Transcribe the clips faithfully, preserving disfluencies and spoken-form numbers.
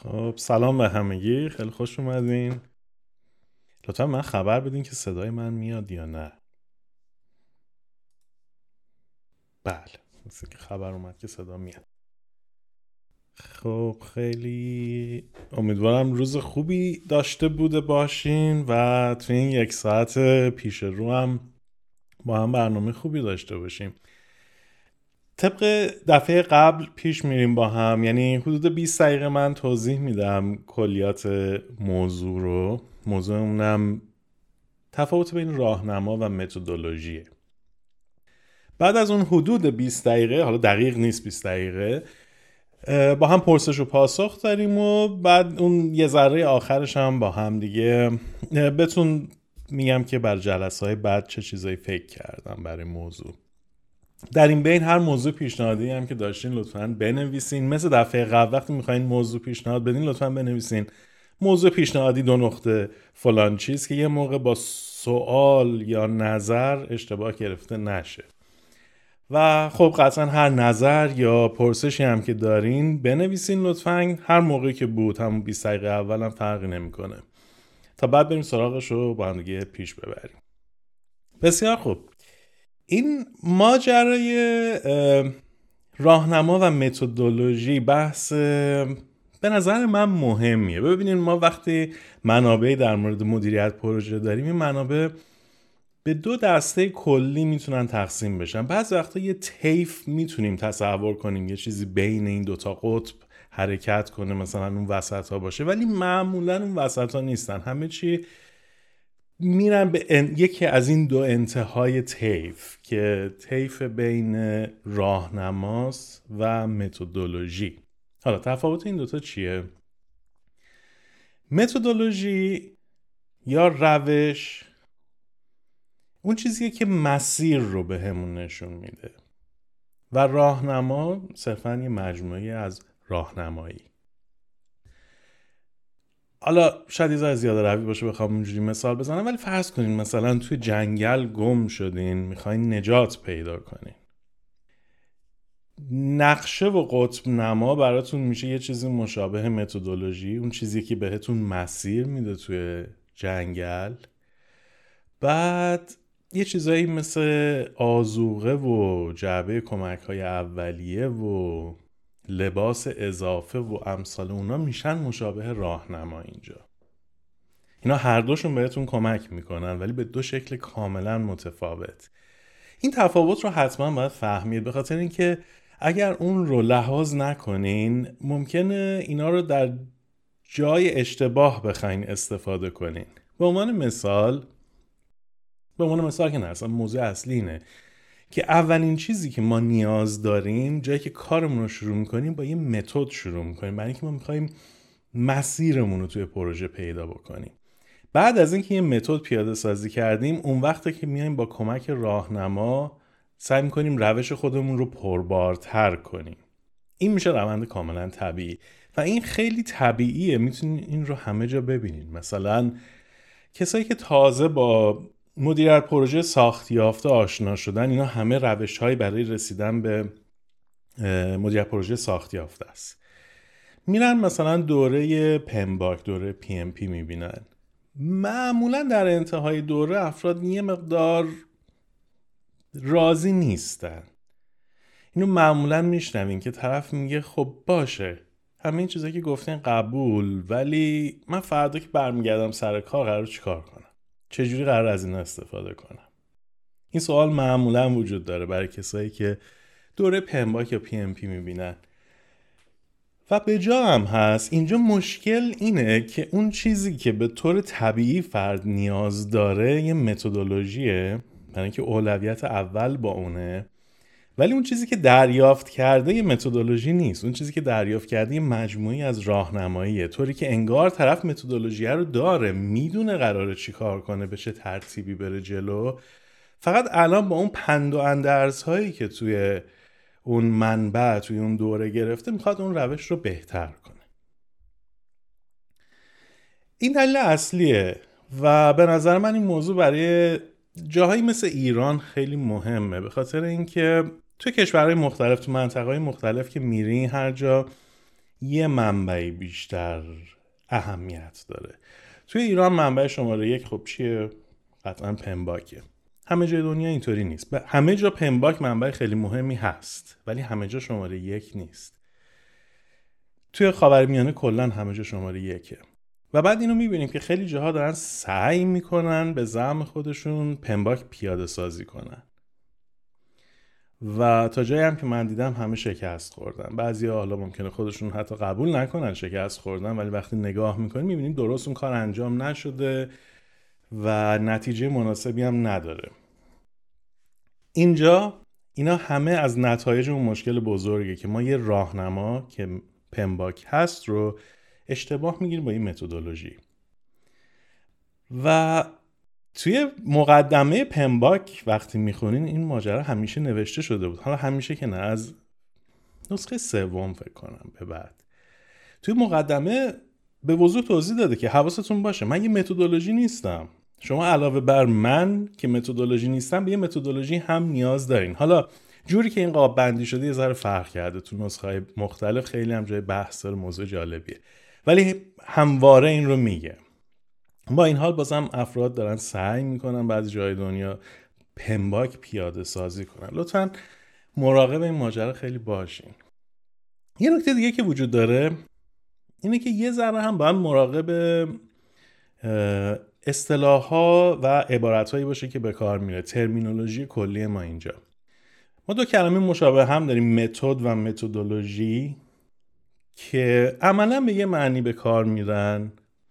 خب سلام به همگی، خیلی خوش اومدین. لطفا من خبر بدین که صدای من میاد یا نه. بله، مثل که خبر اومد که صدا میاد. خب خیلی امیدوارم روز خوبی داشته بوده باشین و توی این یک ساعت پیش رو هم با هم برنامه خوبی داشته باشیم. طبق دفعه قبل پیش میریم با هم، یعنی حدود بیست دقیقه من توضیح میدم کلیات موضوع رو. موضوع اونم تفاوت بین راهنما و متدولوژیه. بعد از اون حدود بیست دقیقه، حالا دقیق نیست بیست دقیقه، با هم پرسش و پاسخ داریم و بعد اون یه ذره آخرش هم با هم دیگه بهتون میگم که بر جلسه های بعد چه چیزایی فکر کردم برای موضوع. در این بین هر موضوع پیشنهادی هم که داشتین لطفاً بنویسین. مثل دفعه قبل وقتی میخواین موضوع پیشنهاد بدین لطفاً بنویسین موضوع پیشنهادی دو نقطه فلان چیز، که یه موقع با سوال یا نظر اشتباه گرفته نشه. و خب قطعا هر نظر یا پرسشی هم که دارین بنویسین لطفاً. هر موقعی که بود، همون بیست دقیقه اول هم فرقی نمیکنه، تا بعد بریم سراغش رو با هم دیگه پیش ببریم. بسیار خوب. این ماجرای راهنما و متدولوژی بحث به نظر من مهمیه. ببینید، ما وقتی منابعی در مورد مدیریت پروژه داریم، این منابع به دو دسته کلی میتونن تقسیم بشن. بعضی وقتا یه طیف میتونیم تصور کنیم یه چیزی بین این دوتا قطب حرکت کنه، مثلا اون وسط ها باشه، ولی معمولا اون وسط ها نیستن. همه چی میرن به ان... یکی از این دو انتهای طیف که طیف بین راهنماست و متدولوژی. حالا تفاوت این دوتا چیه؟ متدولوژی یا روش اون چیزیه که مسیر رو به همون نشون میده و راهنما صرفاً یه مجموعه از راهنمایی. حالا شاید یه ذره زیاده روی باشه بخوام اونجوری مثال بزنم، ولی فرض کنین مثلا توی جنگل گم شدین، میخواین نجات پیدا کنین. نقشه و قطب نما براتون میشه یه چیزی مشابه متدولوژی، اون چیزی که بهتون مسیر میده توی جنگل. بعد یه چیزایی مثل آذوقه و جعبه کمک‌های اولیه و لباس اضافه و امثال اونا میشن مشابه راهنما. اینجا اینا هر دوشون بهتون کمک میکنن، ولی به دو شکل کاملا متفاوت. این تفاوت رو حتما باید فهمید، به خاطر اینکه اگر اون رو لحاظ نکنین ممکنه اینا رو در جای اشتباه بخواین استفاده کنین. به عنوان مثال به عنوان مثال که نه، اصلا موضوع اصلی اینه که اولین چیزی که ما نیاز داریم جایی که کارمون رو شروع میکنیم با یه متد شروع میکنیم، برای اینکه ما میخوایم مسیرمون رو توی پروژه پیدا بکنیم. بعد از اینکه یه متد پیاده سازی کردیم، اون وقته که میایم با کمک راهنما سعی میکنیم روش خودمون رو پربارتر کنیم. این میشه روند کاملا طبیعی و این خیلی طبیعیه. میتونین این رو همه جا ببینین. مثلا کسایی که تازه با مدیریت پروژه ساختیافته آشنا شدن، اینا همه روش‌هایی برای رسیدن به مدیریت پروژه ساختیافته است. میرن مثلا دوره پمباک، دوره پی ام پی میبینن. معمولا در انتهای دوره افراد یه مقدار راضی نیستن. اینو معمولا میشنوین که طرف میگه خب باشه، همه این چیزایی که گفتین قبول، ولی من فردا که برمیگردم سر کار قرار چیکار کنم؟ چجوری قرار از این استفاده کنم؟ این سوال معمولا وجود داره برای کسایی که دوره پمباک یا پی ام پی میبینن و به جا هم هست. اینجا مشکل اینه که اون چیزی که به طور طبیعی فرد نیاز داره یه متدولوژیه، برای اینکه اولویت اول با اونه، ولی اون چیزی که دریافت کرده یه متدولوژی نیست. اون چیزی که دریافت کرده یه مجموعی از راهنماییه، طوری که انگار طرف متدولوژی رو داره، میدونه قراره چی کار کنه، به چه ترتیبی بره جلو. فقط الان با اون پند و اندرزهایی که توی اون منبع، توی اون دوره گرفته، میخواد اون روش رو بهتر کنه. این دلیل اصلیه و به نظر من این موضوع برای جاهایی مثل ایران خیلی مهمه، به خاطر اینکه توی کشورهای مختلف، تو منطقه‌های مختلف که میری، هر جا یه منبعی بیشتر اهمیت داره. توی ایران منبع شماره یک خب چیه؟ قطعا پنباکه. همه جای دنیا اینطوری نیست. همه جا پنباک منبع خیلی مهمی هست ولی همه جا شماره یک نیست. توی خاورمیانه کلا همه جا شماره یکه. و بعد اینو میبینیم که خیلی جاها دارن سعی میکنن به زعم خودشون پنباک پیاده سازی کنن و تا جایی هم که من دیدم همه شکست خوردن. بعضیا حالا ممکنه خودشون حتی قبول نکنن شکست خوردن، ولی وقتی نگاه میکنیم میبینیم درست اون کار انجام نشده و نتیجه مناسبی هم نداره. اینجا اینا همه از نتایج اون مشکل بزرگه که ما یه راهنما که پنباک هست رو اشتباه میگیریم با این متدولوژی. و توی مقدمه پنباک وقتی میخونین این ماجرا همیشه نوشته شده بود، حالا همیشه که نه، از نسخه سوم فکر کنم به بعد توی مقدمه به وضوح توضیح داده که حواستون باشه من یه متدولوژی نیستم. شما علاوه بر من که متدولوژی نیستم به یه متدولوژی هم نیاز دارین. حالا جوری که این قاب بندی شده یه ذره فرق کرده تو نسخه‌های مختلف، خیلی هم جای بحث داره، موضوع جالبیه، ولی همواره این رو میگه. با این حال بازم افراد دارن سعی میکنن بعضی جای دنیا پنباک پیاده سازی کنن. لطفاً مراقب این ماجرا خیلی باشین. یه نکته دیگه که وجود داره اینه که یه ذره هم باید مراقب اصطلاح‌ها و عبارت‌هایی باشه که به کار میره. ترمینولوژی کلی ما اینجا، ما دو کلمه مشابه هم داریم، متد و متدولوژی، که عملاً به یه معنی به کار میرن.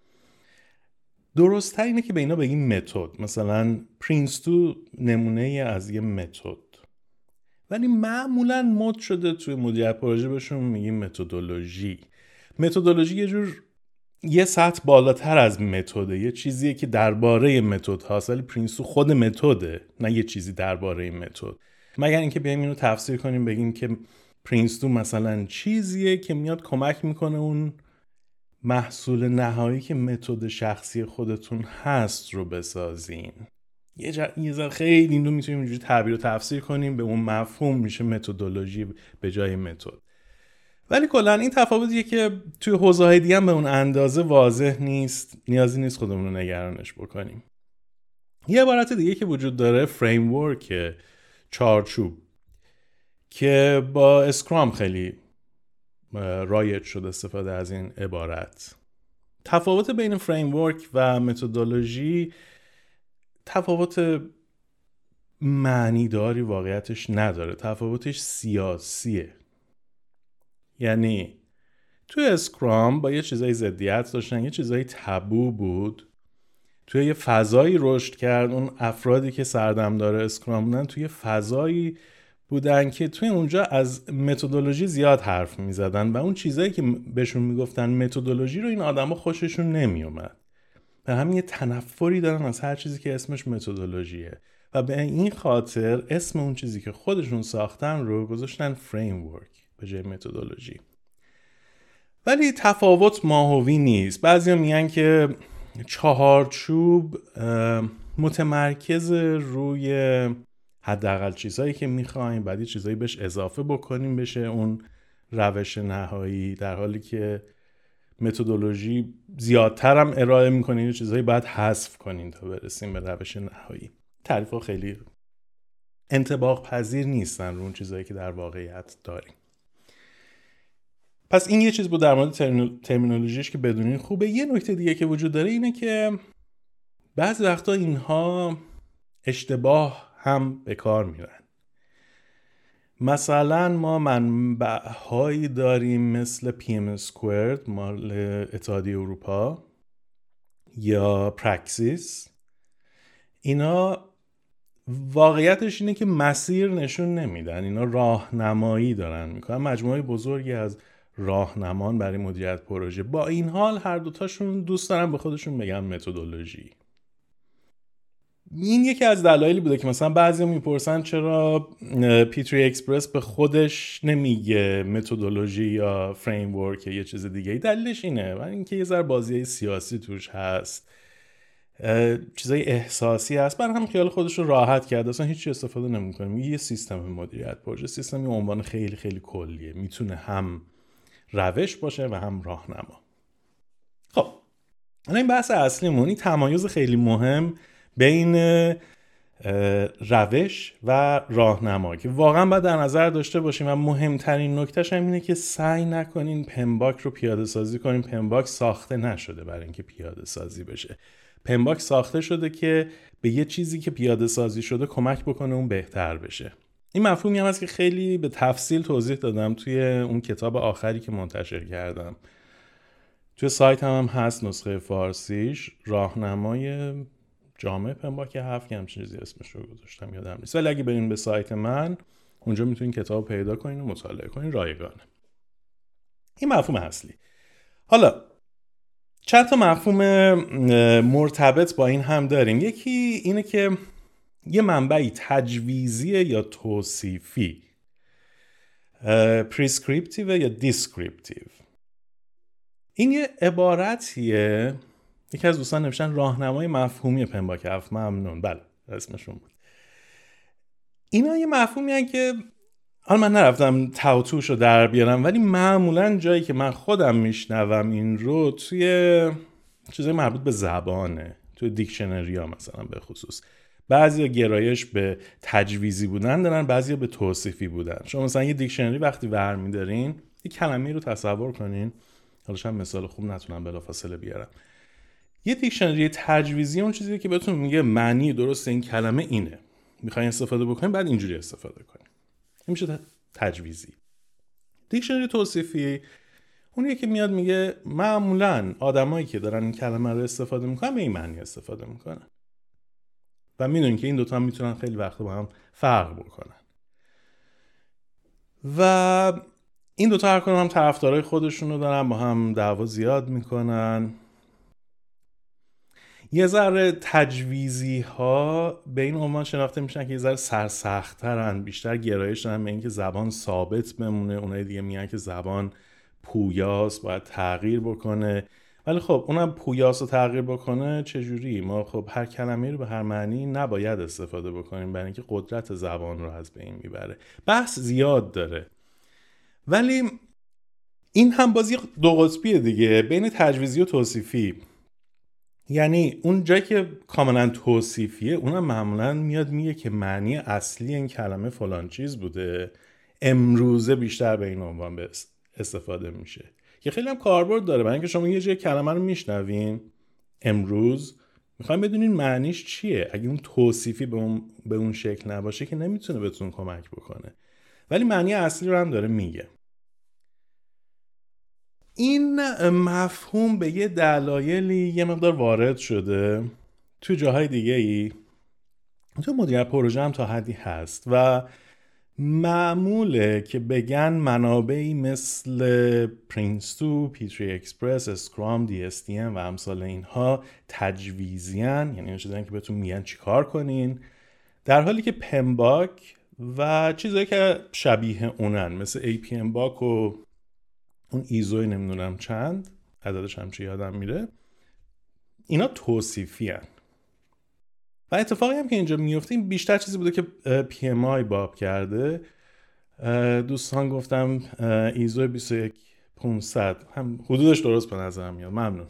درست تر اینه که به اینا بگیم متد. مثلا پرینس تو نمونه از یه متد، ولی معمولاً مد شده توی مدیریت پروژه بهشون میگیم متدولوژی. متدولوژی یه جور یه سطح بالاتر از متده، یه چیزیه که درباره متد هاست، ولی پرینس تو خود متده، نه یه چیزی درباره متد. مگر اینکه بیایم اینو تفسیر کنیم بگیم که پرینس تو مثلا چیزیه که میاد کمک میکنه اون محصول نهایی که متد شخصی خودتون هست رو بسازین. یه جا یه ذره خیلی اینو میتونیم اینجوری تعبیر و تفسیر کنیم، به اون مفهوم میشه متدولوژی به جای متد. ولی کلا این تفاوتیه که توی حوزه‌های دیگه هم به اون اندازه واضح نیست، نیازی نیست خودمون رو نگرانش بکنیم. یه عبارت دیگه که وجود داره فریم ورک، چارچوب، که با اسکرام خیلی رایج شده استفاده از این عبارت. تفاوت بین فریم ورک و متدولوژی تفاوت معنیداری واقعیتش نداره، تفاوتش سیاسیه. یعنی توی اسکرام با یه چیزای ضدیت داشتن، یه چیزای تابو بود، توی یه فضایی رشد کرد. اون افرادی که سردمدار اسکرام بودن توی فضایی بودن که توی اونجا از متدولوژی زیاد حرف میزدن و اون چیزایی که بهشون میگفتن متدولوژی رو این آدما خوششون نمیومد. به همین یه تنفری دارن از هر چیزی که اسمش متدولوژیه و به این خاطر اسم اون چیزی که خودشون ساختن رو گذاشتن فریم ورک به جای متدولوژی. ولی تفاوت ماهوی نیست. بعضیا میگن که چهارچوب متمرکز روی حداقل چیزایی که میخوایم، بعد یه چیزایی بهش اضافه بکنیم بشه اون روش نهایی، در حالی که متدولوژی زیادتر هم ارائه میکنین، یه چیزایی باید حذف کنین تا برسیم به روش نهایی. تعریف‌ها خیلی انطباق پذیر نیستن رو اون چیزایی که در واقعیت داریم. پس این یه چیز بود در مورد ترمینولوژیش که بدونین خوبه. یه نکته دیگه که وجود داره اینه که بعضی وقتا اینها اشتباه هم به کار میرن. مثلا ما منبع‌هایی داریم مثل پی ام Squared مال اتحادیه اروپا یا پراکسیس. اینا واقعیتش اینه که مسیر نشون نمیدن، اینا راهنمایی دارن میکنن، مجموعه بزرگی از راهنمان برای مدیریت پروژه. با این حال هر دوتاشون دوست دارن به خودشون بگن متدولوژی. این یکی از دلایلی بوده که مثلا بعضی میپرسن چرا پیتری اکسپرس به خودش نمیگه متدولوژی یا فریم ورک یا یه چیز دیگه. دلیلش اینه و اینکه یه ذره بازی سیاسی توش هست، چیزای احساسی هست، برای هم خیال خودش رو راحت کرده، اصلا هیچی استفاده نمیکنه. میگه یه سیستم مدیریت پروژه، سیستمی عنوان خیلی خیلی کلیه، میتونه هم روش باشه و هم راهنما. خب این بحث اصلیمون، این تمایز خیلی مهم بین روش و راهنما که واقعا باید در نظر داشته باشیم و مهمترین نکتهش هم اینه که سعی نکنین پمباک رو پیاده سازی کنین. پمباک ساخته نشده برای اینکه پیاده سازی بشه. پمباک ساخته شده که به یه چیزی که پیاده سازی شده کمک بکنه اون بهتر بشه. این مفهومی هم هست که خیلی به تفصیل توضیح دادم توی اون کتاب آخری که منتشر کردم. توی سایت هم, هم هست نسخه فارسیش، راهنمای جامع پمباک هفت که همچین چیزی اسمش رو گذاشتم یادم نیست، ولی اگه برین به سایت من اونجا میتونین کتاب پیدا کنین و مطالعه کنین، رایگانه. این مفهوم اصلی. حالا چند تا مفهوم مرتبط با این هم داریم. یکی اینه که یه منبعی تجویزیه یا توصیفی، پریسکریپتیو یا دیسکریپتیو. این یه عبارتیه، یکی از دوستان نوشتن راهنمای مفهومی پمباک هفت. ممنون، بله اسمشون بود. اینا یه مفهومی هست که حالا من نرفتم توتوش رو در بیارم، ولی معمولا جایی که من خودم میشنوم این رو توی چیزای مربوط به زبانه، توی دیکشنری ها مثلا به خصوص. بعضی ها گرایش به تجویزی بودن دارن، بعضی ها به توصیفی بودن. شما مثلا یه دیکشنری وقتی ور دارین، یه کلمه رو تصور کنین، حالا شاید مثال خوب نتونم بلافاصله بیارم. یه دیکشنری تجویزی اون چیزیه که بهتون میگه معنی درست این کلمه اینه، میخواین استفاده بکنین بعد اینجوری استفاده کنین. این میشه تجویزی. دیکشنری توصیفی اونیه که میاد میگه معمولاً آدمایی که دارن این کلمه رو استفاده میکنن به این معنی استفاده میکنن و میدونین که این دوتا هم میتونن خیلی وقتا با هم فرق بکنن و این دوتا هر کدوم هم طرفدارای خودشونو دارن، با هم دعوا زیاد میکنن. یه ذره تجویزی ها به این عنوان شناخته میشن که یه ذره سرسخت‌ترن، بیشتر گرایش دارن به اینکه زبان ثابت بمونه. اونای دیگه میگن که زبان پویاست، باید تغییر بکنه. ولی خب اونم پویاست و تغییر بکنه چجوری؟ ما خب هر کلمه رو به هر معنی نباید استفاده بکنیم برای اینکه قدرت زبان رو از بین میبره. بحث زیاد داره، ولی این هم بازی دو قطبیه دیگه بین تجویزی و توصیفی. یعنی اون جایی که کاملا توصیفیه، اونم معمولا میاد میگه که معنی اصلی این کلمه فلان چیز بوده، امروزه بیشتر به این عنوان استفاده میشه که خیلی هم کاربرد داره. برای اینکه شما یه جای کلمه رو میشنوین امروز، میخواین بدونین معنیش چیه. اگه اون توصیفی به اون به اون شکل نباشه که نمیتونه بهتون کمک بکنه، ولی معنی اصلی رو هم داره میگه. این مفهوم به یه دلایلی یه مقدار وارد شده تو جاهای دیگه ای، تو مدیریت پروژه هم تا حدی هست و معموله که بگن منابعی مثل پرینس دو، پیتری اکسپرس، اسکرام، دی اس دی ام و امثال اینها تجویزیان، یعنی این چیزایی که بهتون میگن چی کار کنین، در حالی که پمباک و چیزایی که شبیه اونن مثل ای پی ام باک و اون ایزوی نمیدونم چند عددش هم چی یادم میره، اینا توصیفی هن. و اتفاقی هم که اینجا میفته این بیشتر چیزی بوده که پی ام آی باب کرده. دوستان گفتم ایزو بیست و یک پانصد هم حدودش درست به نظرم میاد. ممنون.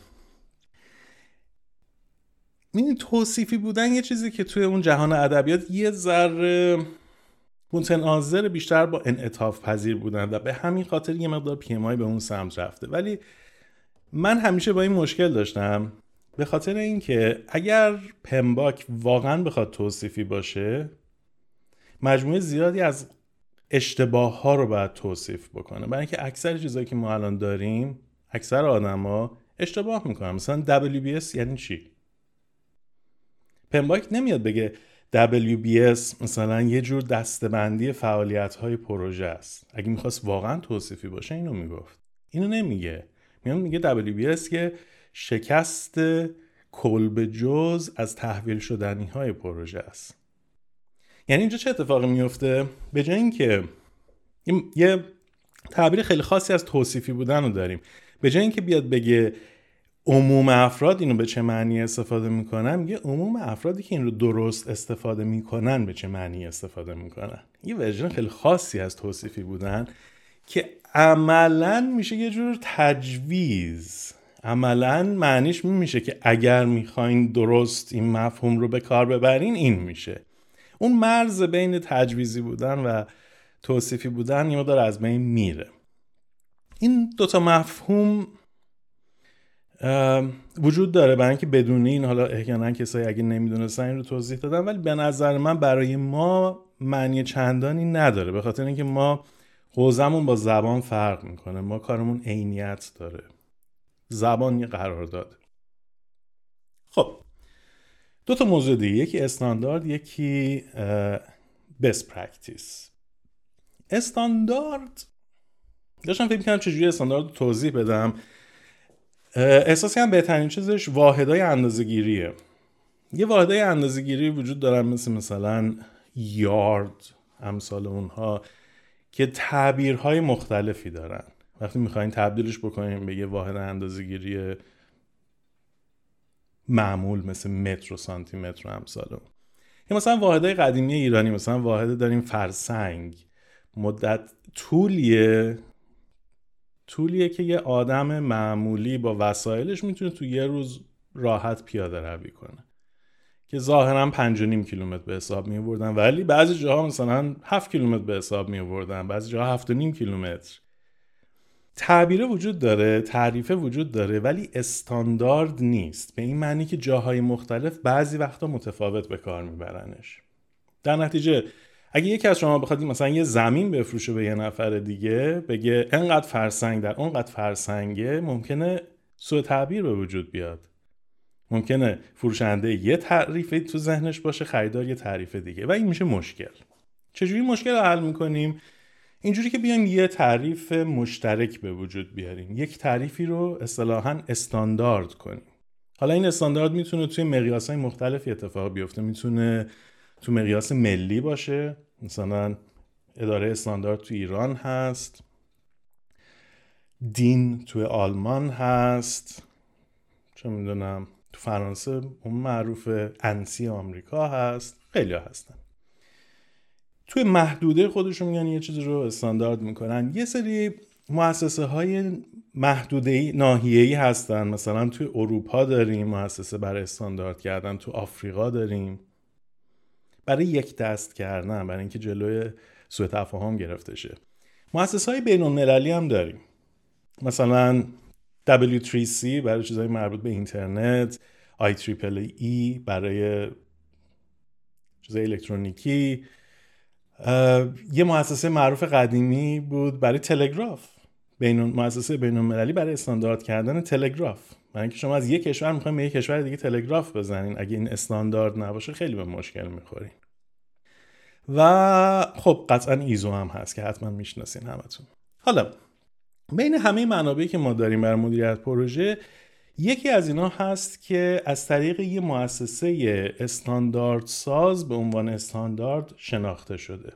این توصیفی بودن یه چیزی که توی اون جهان ادبیات یه ذره متناظر بیشتر با انعطاف پذیر بودن و به همین خاطر یه مقدار پی ام آی به اون سمت رفته. ولی من همیشه با این مشکل داشتم، به خاطر اینکه اگر پمباک واقعا بخواد توصیفی باشه، مجموعه زیادی از اشتباه ها رو باید توصیف بکنه، برای اینکه اکثر چیزایی که ما الان داریم اکثر آدما اشتباه میکنن. مثلا دبلیو بی اس یعنی چی؟ پمباک نمیاد بگه دبلیو بی اس مثلا یه جور دسته‌بندی فعالیت‌های پروژه است. اگه می‌خواست واقعا توصیفی باشه اینو میگفت. اینو نمیگه. میاد میگه دبلیو بی اس که شکست کلب جز از تحویل شدنی‌های پروژه است. یعنی اینجا چه اتفاقی میفته؟ به جای اینکه یه تعبیر خیلی خاصی از توصیفی بودن رو داریم، به جای اینکه بیاد بگه عموم افراد اینو به چه معنی استفاده میکنن، میگه عموم افرادی که این رو درست استفاده میکنن به چه معنی استفاده میکنن. یه ورژن خیلی خاصی از توصیفی بودن که عملاً میشه یه جور تجویز. عملاً معنیش میشه که اگر میخواین درست این مفهوم رو به کار ببرین این میشه. اون مرز بین تجویزی بودن و توصیفی بودن یه مقدار از بین میره. این دوتا مفهوم وجود داره برای اینکه بدون این، حالا احیانا کسایی اگه نمیدونستن این رو توضیح دادن، ولی به نظر من برای ما معنی چندانی نداره، به خاطر اینکه ما حوزمون با زبان فرق میکنه. ما کارمون عینیت داره، زبان یه قرارداد. خب دو تا موضوع دیگه، یکی استاندارد، یکی best practice. استاندارد داشتم فکر می‌کردم چجوری استاندارد رو توضیح بدم. احساس کنم بهترین چیزش واحدهای اندازه‌گیریه. یه واحدهای اندازه‌گیری وجود دارن مثل مثلا یارد، امثال اونها، که تعبیرهای مختلفی دارن. وقتی میخواین تبدیلش بکنین به یه واحد اندازه‌گیری معمول مثل متر و سانتی متر و امثال اون، یا مثلا واحدهای قدیمی ایرانی، مثلا واحد داریم فرسنگ. مدت طولیه طولیه که یه آدم معمولی با وسایلش میتونه تو یه روز راحت پیاده روی کنه، که ظاهرا پنج و نیم کیلومتر به حساب می آوردن، ولی بعضی جاها مثلا هفت کیلومتر به حساب می آوردن، بعضی جاها هفت و نیم کیلومتر. تعبیره وجود داره، تعریفه وجود داره، ولی استاندارد نیست، به این معنی که جاهای مختلف بعضی وقتا متفاوت به کار میبرنش. در نتیجه اگه یکی از شما بخواد مثلا یه زمین بفروشه به یه نفر دیگه، بگه انقدر فرسنگ در اونقدر فرسنگه، ممکنه سوء تعبیر به وجود بیاد. ممکنه فروشنده یه تعریفی تو ذهنش باشه، خریدار یه تعریف دیگه، و این میشه مشکل. چجوری مشکل رو حل میکنیم؟ اینجوری که بیایم یه تعریف مشترک به وجود بیاریم، یک تعریفی رو اصطلاحاً استاندارد کنیم. حالا این استاندارد میتونه توی مقیاس‌های مختلفی اتفاق بیفته. میتونه تو مقیاس ملی باشه، مثلا اداره استاندارد تو ایران هست، دین تو آلمان هست، چه میدونم تو فرانسه اون معروفه، انسی آمریکا هست، خیلی ها هستن. توی محدوده خودشون میگن یه چیزی رو استاندارد میکنن. یه سری مؤسسه های محدوده ناحیه‌ای هستن، مثلا توی اروپا داریم مؤسسه برای استاندارد کردن، تو آفریقا داریم برای یک دست کردن، برای اینکه جلوی سوء تفاهم گرفته شه. مؤسسه‌های بین‌المللی هم داریم، مثلا دبلیو تری سی برای چیزهای مربوط به اینترنت، آی تریپل ای برای چیزهای الکترونیکی. یه مؤسسه معروف قدیمی بود برای تلگراف، بین مؤسسه بین‌المللی برای استاندارد کردن تلگراف، برای اینکه شما از یک کشور میخواین به یک کشور دیگه تلگراف بزنین، اگه این استاندارد نباشه خیلی به مشکل میخورین. و خب قطعا ایزو هم هست که حتما میشناسین همتون. حالا بین همه منابعی که ما داریم برای مدیریت پروژه، یکی از اینا هست که از طریق یه مؤسسه استاندارد ساز به عنوان استاندارد شناخته شده.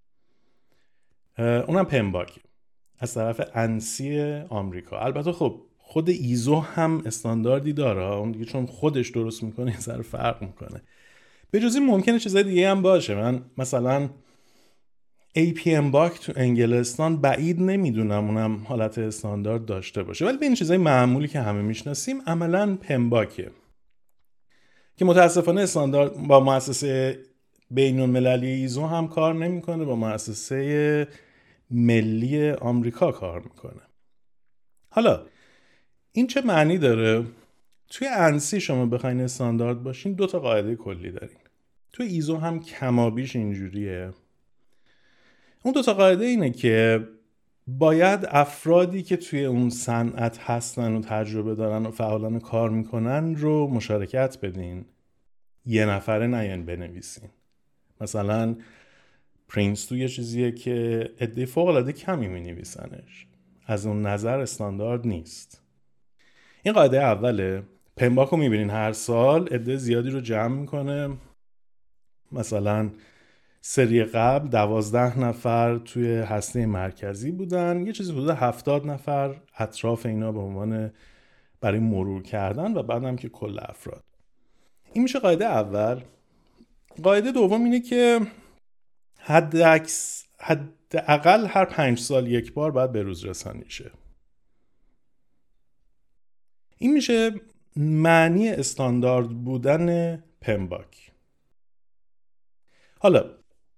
اونم پمباک از طرف انسی آمریکا. البته خب خود ایزو هم استانداردی داره، اون دیگه چون خودش درست میکنه یه ذره فرق میکنه. به جز این ممکنه چیزای دیگه هم باشه. من مثلا ای پی ام باک تو انگلستان بعید نمیدونم اونم حالت استاندارد داشته باشه، ولی به این چیزای معمولی که همه میشناسیم عملاً پمباکه که متاسفانه استاندارد با مؤسسه بین‌المللی ایزو هم کار نمیکنه، با مؤسسه ملی آمریکا کار میکنه. حالا این چه معنی داره؟ توی انسی شما بخواین استاندارد باشین دو تا قاعده کلی دارین. توی ایزو هم کمابیش اینجوریه. اون دو تا قاعده اینه که باید افرادی که توی اون صنعت هستن و تجربه دارن و فعالانه کار میکنن رو مشارکت بدین، یه نفره نیان بنویسین. مثلا پرینس تو یه چیزیه که عده فوق‌العاده کمی مینویسنش، از اون نظر استاندارد نیست. این قاعده اوله. پمباک رو میبینین هر سال عده زیادی رو جمع میکنه، مثلا سری قبل دوازده نفر توی هسته مرکزی بودن، یه چیزی حدود هفتاد نفر اطراف اینا به عنوان برای مرور کردن، و بعدم که کل افراد. این میشه قاعده اول. قاعده دوم اینه که حد اکس حد حداقل هر پنج سال یک بار باید به روز رسانی شه. این میشه معنی استاندارد بودن پمباک. حالا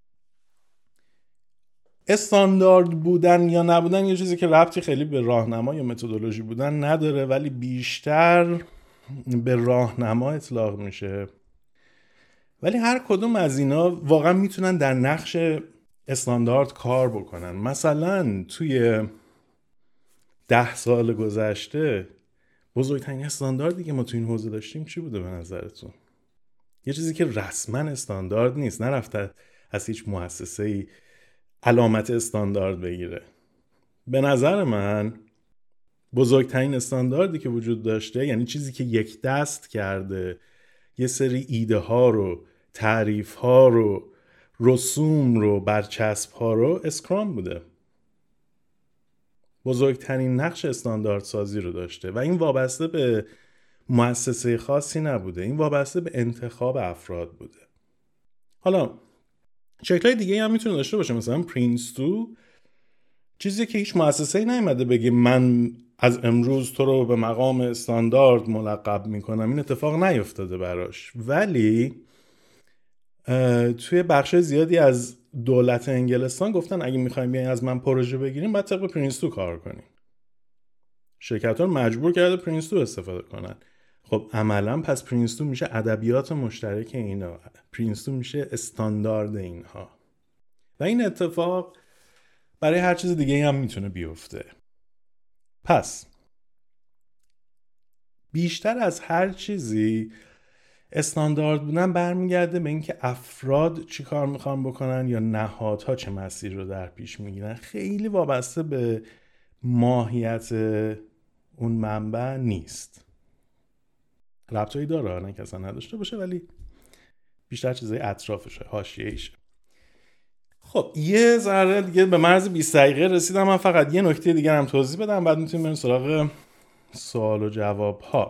استاندارد بودن یا نبودن یه چیزی که ربطی خیلی به راهنما یا متدولوژی بودن نداره، ولی بیشتر به راهنما اطلاق میشه. ولی هر کدوم از اینا واقعا میتونن در نقش استاندارد کار بکنن. مثلا توی ده سال گذشته بزرگترین استانداردی که ما توی این حوزه داشتیم چی بوده به نظرتون؟ یه چیزی که رسما استاندارد نیست، نرفته از هیچ مؤسسه‌ای علامت استاندارد بگیره. به نظر من بزرگترین استانداردی که وجود داشته، یعنی چیزی که یک دست کرده یه سری ایده ها رو، تعریف ها رو، رسوم رو، برچسب ها رو، اسکرام بوده. بزرگترین نقش استاندارد سازی رو داشته و این وابسته به مؤسسه خاصی نبوده، این وابسته به انتخاب افراد بوده. حالا شکل‌های دیگه هم میتونه داشته باشه، مثلا پرینس تو چیزی که هیچ مؤسسه‌ای نیومده بگه من از امروز تو رو به مقام استاندارد ملقب میکنم، این اتفاق نیفتاده براش، ولی توی بخش زیادی از دولت انگلستان گفتن اگه میخوایم بیاین از من پروژه بگیریم باید طبق پرینس تو کار کنیم. شرکت‌ها رو مجبور کرده پرینس تو استفاده کنن. خب عملاً پس پرینس تو میشه ادبیات مشترک اینا، پرینس تو میشه استاندارد اینها و این اتفاق برای هر چیز دیگه هم میتونه بیفته. پس بیشتر از هر چیزی استاندارد بودن برمیگرده به اینکه افراد چی کار میخوان بکنن یا نهادها چه مسیر رو در پیش میگیرن. خیلی وابسته به ماهیت اون منبع نیست. ربطایی داره، نه که اصلا نداشته باشه، ولی بیشتر چیزای اطرافشه، حاشیه‌ایشه. خب یه ذره دیگه به مرز بیست دقیقه رسیدم. من فقط یه نکته دیگه هم توضیح بدم، بعد میتونیم بریم سراغ سوال و جواب ها.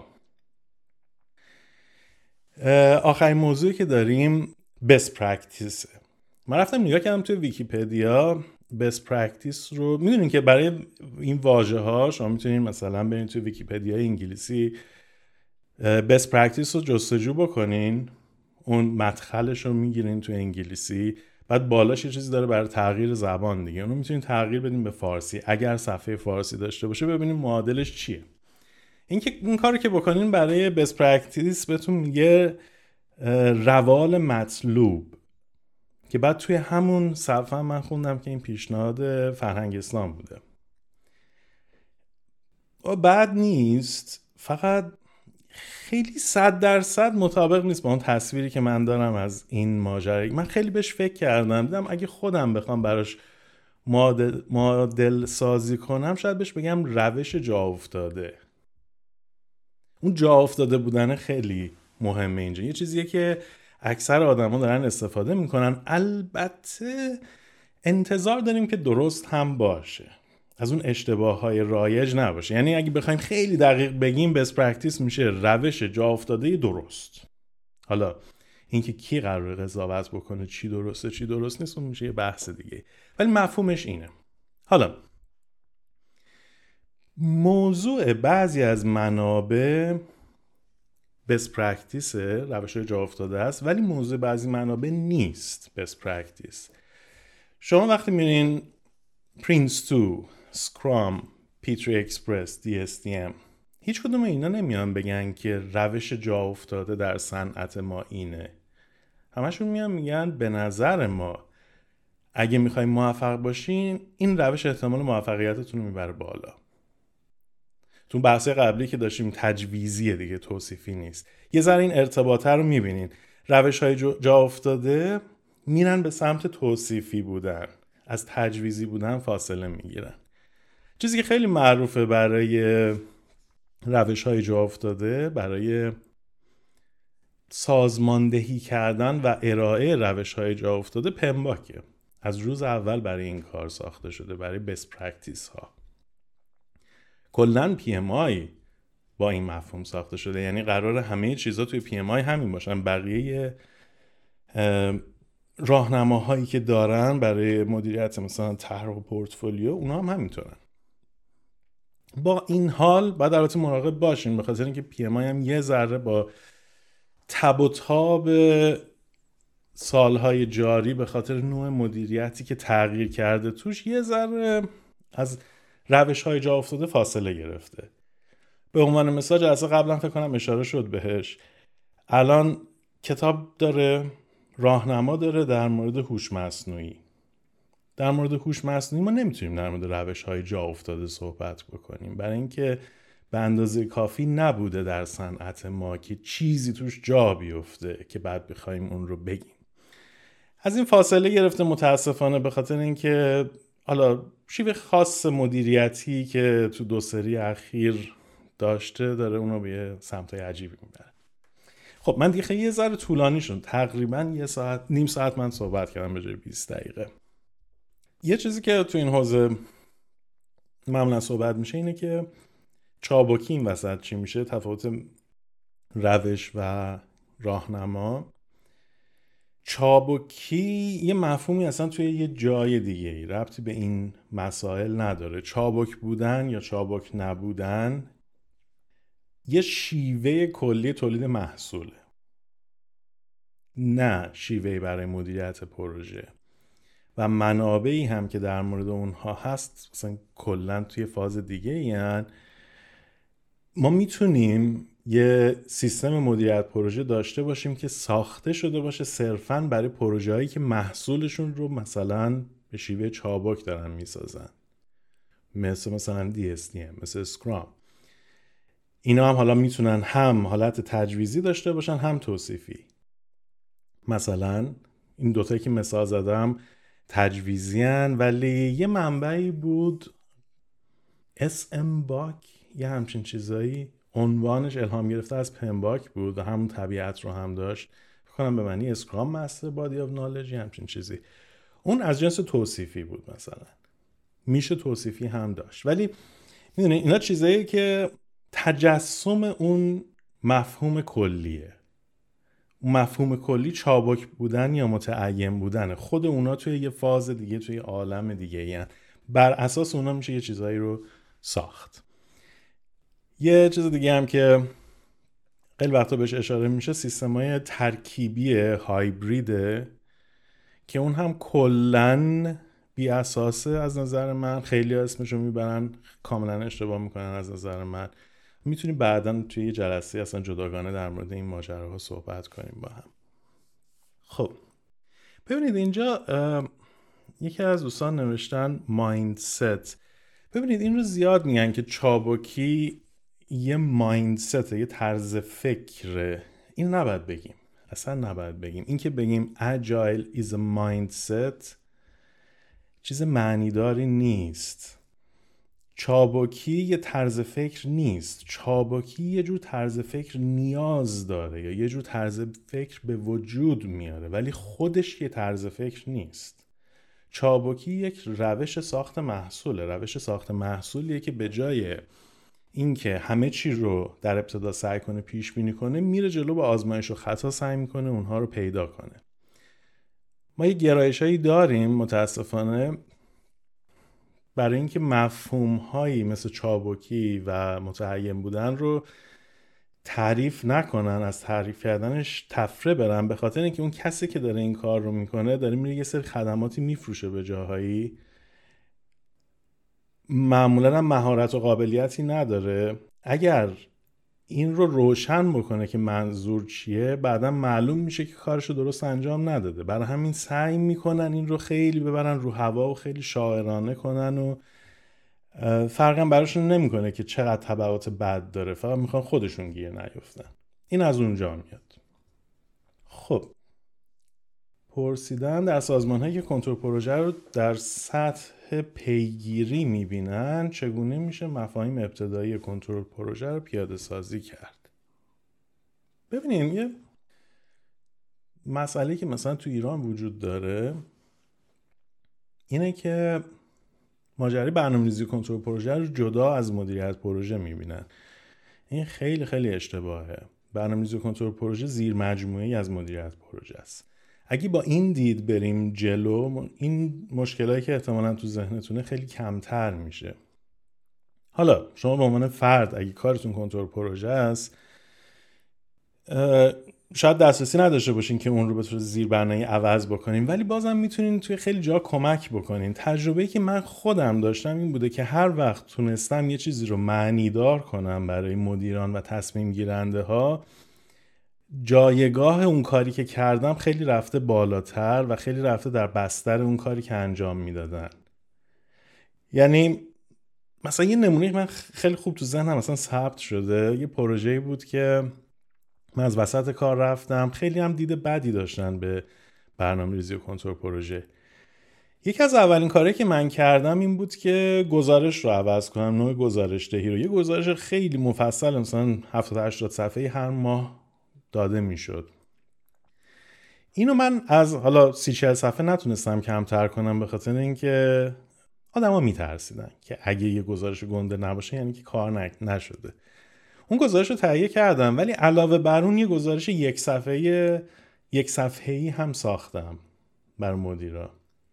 آخرین موضوعی که داریم best practice. من رفتم نگاه کردم توی ویکی‌پدیا best practice رو. میدونین که برای این واژه ها شما میتونین مثلا برین توی ویکی‌پدیا انگلیسی best practice رو جستجو بکنین، اون مدخلش رو میگیرین توی انگلیسی، بعد بالاش یه چیزی داره برای تغییر زبان دیگه، اونو میتونین تغییر بدین به فارسی. اگر صفحه فارسی داشته باشه ببینین معادلش چیه. این که این کارو که بکنین برای best practice بهتون میگه روال مطلوب، که بعد توی همون صفحه من خوندم که این پیشنهاد فرهنگ اسلام بوده. و بعد نیست، فقط خیلی صد درصد مطابق نیست با اون تصویری که من دارم از این ماجرا. من خیلی بهش فکر کردم، دیدم اگه خودم بخوام براش مدل, مدل سازی کنم شاید بهش بگم روش جا افتاده. اون جا افتاده بودن خیلی مهمه اینجا، یه چیزیه که اکثر آدما دارن استفاده میکنن. البته انتظار داریم که درست هم باشه، از اون اشتباههای رایج نباشه. یعنی اگه بخوایم خیلی دقیق بگیم best practice میشه روش جا افتاده درست. حالا اینکه کی قراره قضاوت بکنه چی درسته چی درست نیست اون میشه یه بحث دیگه، ولی مفهومش اینه. حالا موضوع بعضی از منابع best practice روش جا افتاده است، ولی موضوع بعضی منابع نیست best practice. شما وقتی میرین پرینس تو، اسکرام، پیتری اکسپرس، دی اس تی ام، هیچ کدوم اینا نمیان بگن که روش جا افتاده در صنعت ما اینه. همشون میان میگن به نظر ما اگه میخوایم موفق باشین این روش احتمال موفقیتتون رو میبره بالا. تو بحث قبلی که داشتیم تجویزیه دیگه، توصیفی نیست. یه ذره این ارتباطه رو میبینین. روش های جا افتاده میرن به سمت توصیفی بودن، از تجویزی بودن فاصله میگیرن. چیزی که خیلی معروفه برای روش های جا افتاده، برای سازماندهی کردن و ارائه روش های جا افتاده، پمباکه. از روز اول برای این کار ساخته شده، برای best practice ها. کلن پی ام آی با این مفهوم ساخته شده، یعنی قراره همه چیزا توی پی ام آی همین باشن. بقیه راهنماهایی که دارن برای مدیریت مثلا طرح و پورتفولیو، اونا هم همینطورن. با این حال باید البته مراقب باشین، به خاطر اینکه پی ام آی هم یه ذره با تب و تاب سالهای جاری به خاطر نوع مدیریتی که تغییر کرده توش یه ذره از روش‌های جا افتاده فاصله گرفته. به عنوان مثال جلسه قبلا فکر کنم اشاره شد بهش، الان کتاب داره، راهنما داره در مورد هوش مصنوعی. در مورد هوش مصنوعی ما نمیتونیم در مورد روش‌های جا افتاده صحبت بکنیم، برای اینکه به اندازه کافی نبوده در صنعت ما که چیزی توش جا بیفته که بعد بخوایم اون رو بگیم. از این فاصله گرفته متاسفانه، به خاطر اینکه حالا شیوه خاص مدیریتی که تو دو سری اخیر داشته داره اونو به سمتای عجیبی میبره. خب من دیگه خیلی یه ذره طولانی شد، تقریبا یه ساعت نیم ساعت من صحبت کردم به جای بیست دقیقه. یه چیزی که تو این حوزه معمولا صحبت میشه اینه که چابکی این وسط چی میشه، تفاوت روش و راهنما. چابکی یه مفهومی اصلا توی یه جای دیگه ای ربطی به این مسائل نداره. چابک بودن یا چابک نبودن یه شیوه کلی تولید محصوله، نه شیوه برای مدیریت پروژه. و منابعی هم که در مورد اونها هست مثلا کلن توی فاز دیگه این ما میتونیم یه سیستم مدیریت پروژه داشته باشیم که ساخته شده باشه صرفاً برای پروژه‌هایی که محصولشون رو مثلا به شیوه چابک دارن میسازن، مثل مثلا دی اس دی ام، مثل اسکرام. اینا هم حالا میتونن هم حالت تجویزی داشته باشن هم توصیفی. مثلا این دوتایی که مثال زدم تجویزی هن، ولی یه منبعی بود اس ام باک، یه همچین چیزایی، عنوانش الهام گرفته از پنباک بود و همون طبیعت رو هم داشت، فکر کنم به معنی اسکرام مستر بادی آف نالج، همچین چیزی. اون از جنس توصیفی بود، مثلا میشه توصیفی هم داشت. ولی میدونی اینا چیزایی که تجسم اون مفهوم کلیه. اون مفهوم کلی چابک بودن یا متعین بودن، خود اونا توی یه فاز دیگه، توی عالم دیگه، یعنی بر اساس اونا میشه یه چیزایی رو ساخت. یه چیز دیگه هم که خیلی وقتا بهش اشاره میشه سیستم‌های ترکیبی هایبریده که اون هم کلن بی اساسه از نظر من. خیلی ها اسمشو میبرن، کاملا اشتباه میکنن از نظر من. میتونیم بعداً توی یه جلسه اصلا جداگانه در مورد این ماجراها صحبت کنیم با هم. خب ببینید اینجا یکی از دوستان نوشتن مایندست. ببینید این رو زیاد میگن که چابکی یه مایندست، یه طرز فکره. این نباید بگیم، اصلا نباید بگیم. این که بگیم agile is a mindset چیز معنیداری نیست. چابکی یه طرز فکر نیست. چابکی یه جور طرز فکر نیاز داره یا یه جور طرز فکر به وجود میاره، ولی خودش یه طرز فکر نیست. چابکی یک روش ساخت محصوله. روش ساخت محصولیه که به جای اینکه همه چی رو در ابتدا سعی کنه پیش بینی کنه، میره جلو با آزمایش و خطا سعی میکنه اونها رو پیدا کنه. ما یه گرایشایی داریم متاسفانه برای اینکه مفهوم‌هایی مثل چابکی و متعین بودن رو تعریف نکنن، از تعریف کردنش تفره برن، به خاطر اینکه اون کسی که داره این کار رو میکنه داره میره یه سری خدماتی میفروشه به جاهایی، معمولا هم مهارت و قابلیتی نداره. اگر این رو روشن بکنه که منظور چیه، بعدا معلوم میشه که کارشو درست انجام نداده. برای همین سعی میکنن این رو خیلی ببرن رو هوا و خیلی شاعرانه کنن و فرقم براشون نمیکنه که چقدر تبعات بد داره، فقط میخوان خودشون گیر نیفتن. این از اونجا میاد. خب پرسیدن در سازمان هایی که کنترل پروژه رو در سطح پیگیری میبینن چگونه میشه مفاهیم ابتدایی کنترل پروژه رو پیاده سازی کرد. ببینیم یه مسئله که مثلا تو ایران وجود داره اینه که ماجرای برنامه‌ریزی کنترل پروژه رو جدا از مدیریت پروژه میبینن. این خیلی خیلی اشتباهه. برنامه‌ریزی کنترل پروژه زیر مجموعه‌ای از مدیریت پروژه است. اگه با این دید بریم جلو، این مشکلایی که احتمالاً تو ذهنتونه خیلی کمتر میشه. حالا شما به عنوان فرد اگه کارتون کنترل پروژه است، شاید دسترسی نداشته باشین که اون رو به طور زیربنایی عوض بکنین، ولی بازم میتونین توی خیلی جا کمک بکنین. تجربه‌ای که من خودم داشتم این بوده که هر وقت تونستم یه چیزی رو معنیدار کنم برای مدیران و تصمیم گیرنده ها، جایگاه اون کاری که کردم خیلی رفته بالاتر و خیلی رفته در بستر اون کاری که انجام میدادن. یعنی مثلا یه نمونه من خیلی خوب تو ذهنم مثلا ثبت شده، یه پروژه‌ای بود که من از وسط کار رفتم، خیلی هم دید بدی داشتن به برنامه‌ریزی و کنترل پروژه. یکی از اولین کارهایی که من کردم این بود که گزارش رو عوض کنم، نوع گزارش دهی رو. یه گزارش خیلی مفصل مثلا هفتاد هشتاد صفحه‌ای هر ماه داده میشد. اینو من از حالا سی چهل صفحه نتونستم کمتر کنم، به خاطر اینکه آدما میترسیدن که اگه یه گزارش گنده نباشه یعنی که کار نشده. اون گزارش رو تهیه کردم، ولی علاوه بر اون یه گزارش یک صفحه‌ای یک صفحه‌ای هم ساختم بر مدیرا.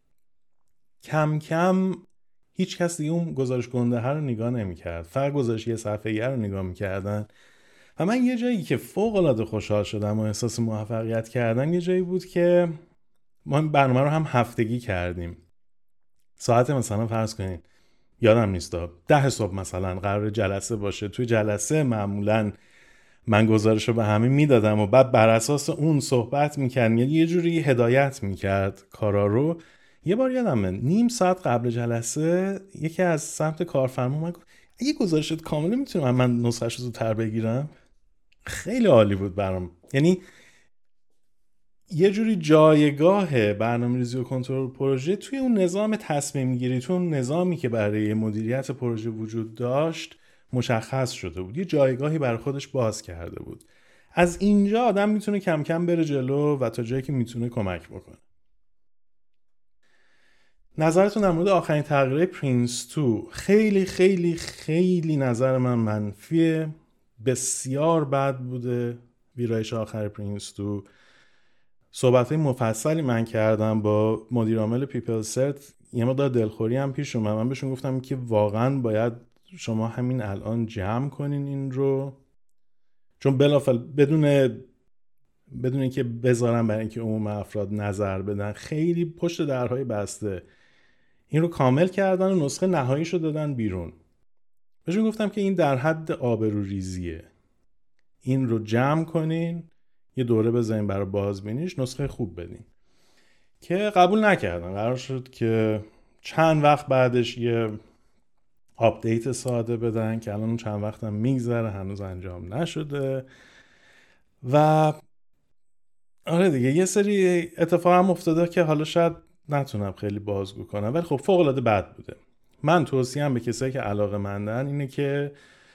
کم کم هیچ کس دیگه اون گزارش گنده ها رو نگاه نمی‌کرد، فقط گزارش یه صفحه‌ای رو نگاه می‌کردن. و من یه جایی که فوق‌العاده خوشحال شدم و احساس موفقیت کردم، یه جایی بود که ما برنامه رو هم هفتگی کردیم. ساعت مثلا فرض کنین یادم نیست ده صبح مثلا قرار جلسه باشه. توی جلسه معمولاً من گزارش رو به همه میدادم و بعد بر اساس اون صحبت میکردم، یعنی یه جوری هدایت میکرد کارا رو. یه بار یادمه نیم ساعت قبل جلسه یکی از سمت کارفرما من گفت اگه گزارشت کامله میتونم من نسخه‌شو زودتر بگیرم. خیلی عالی بود برام. یعنی یه جوری جایگاه برنامه‌ریزی و کنترل پروژه توی اون نظام تصمیم گیری، توی اون نظامی که برای مدیریت پروژه وجود داشت مشخص شده بود، یه جایگاهی برای خودش باز کرده بود. از اینجا آدم میتونه کم کم بره جلو و تا جایی که میتونه کمک بکنه. نظرتون در مورد آخرین تغییر پرینس تو؟ خیلی خیلی خیلی نظر من منفیه، بسیار بد بوده ویرایش آخر پرینس تو. صحبت‌های مفصلی من کردم با مدیر عامل پیپل ست، یه مقدار دلخوری هم پیش اومد. من بهشون گفتم که واقعا باید شما همین الان جمع کنین این رو، چون بلافل بدون بدون اینکه بذارن برای اینکه عموم افراد نظر بدن، خیلی پشت درهای بسته این رو کامل کردن و نسخه نهاییشو دادن بیرون. بهشون گفتم که این در حد آبروریزیه، این رو جمع کنین، یه دوره بزنین برای بازبینیش، نسخه خوب بدین. که قبول نکردن. قرار شد که چند وقت بعدش یه آپدیت ساده بدن که الان چند وقت هم میگذره هنوز انجام نشده. و آره دیگه یه سری اتفاق هم افتاده که حالا شاید نتونم خیلی بازگو کنم، ولی خب فوق العاده بد بوده. من توصیه‌ام به کسایی که علاقه‌مندن اینه که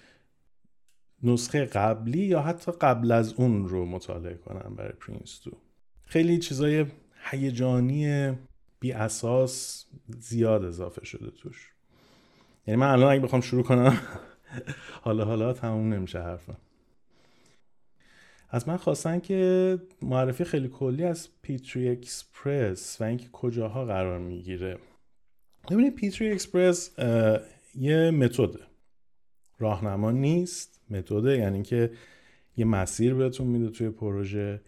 نسخه قبلی یا حتی قبل از اون رو مطالعه کنن برای پرینس تو. خیلی چیزای هیجانی بی اساس زیاد اضافه شده توش. یعنی من الان اگه بخوام شروع کنم حالا حالا تموم نمیشه حرفم. از من خواستن که معرفی خیلی کلی از پیتری اکسپرس و اینکه کجاها قرار میگیره. ببینید پیتری اکسپرس یه متده، راهنما نیست، متده. یعنی که یه مسیر بهتون میده توی پروژه